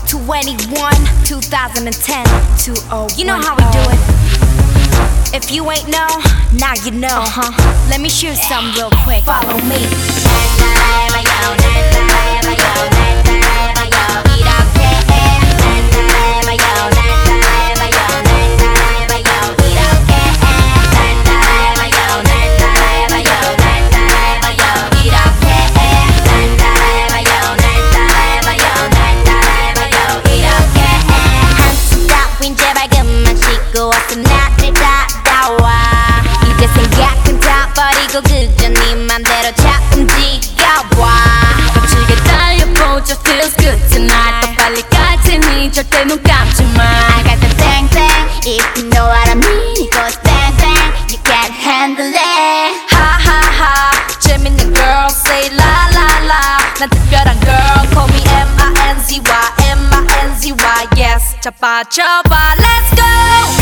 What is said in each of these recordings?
21, 2010, 201. You know how we do it. If you ain't know, now you know. Let me shoot some real quick. Follow me. 나를 따라와 이제 생각은 다 버리고 그저 네 맘대로 자 움직여봐 거칠게 달려보자 feels good tonight 더 빨리 갈 테니 절대 눈 감지 마 I got the bang bang if you know what I mean it goes bang bang you can't handle it 하하하 재밌는 girl say la la la 난 특별한 girl call me M-I-N-Z-Y M-I-N-Z-Y yes 자빠져봐 let's go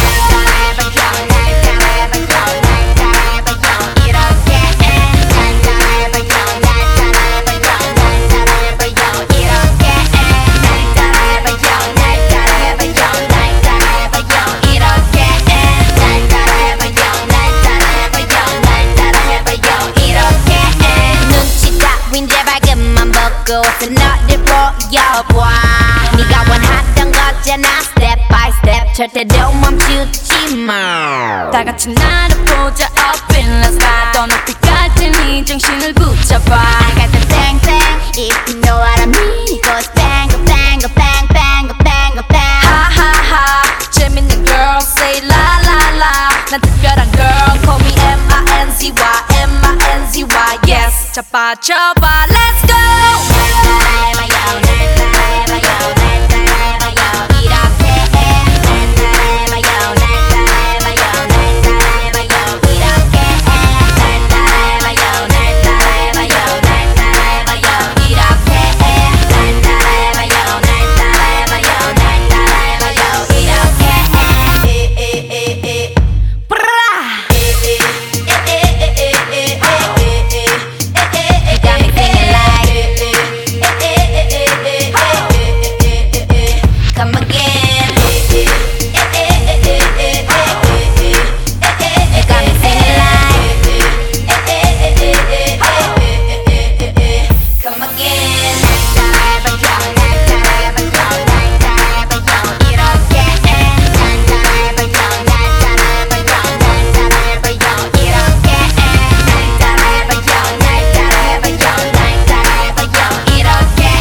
옷은 너를 보여봐 네가 원하던 거잖아 step by step 절대로 멈추지 마 다같이 나를 보자 up in the sky 더 높이 갈 테니 정신을 붙잡아 I got the bang bang if you know what I mean it goes bang bang bang bang bang bang 하하하 재밌는 girl say la la la 난 특별한 girl call me M-I-N-Z-Y M-I-N-Z-Y yes 자빠져봐 let's go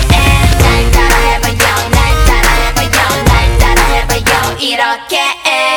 이렇게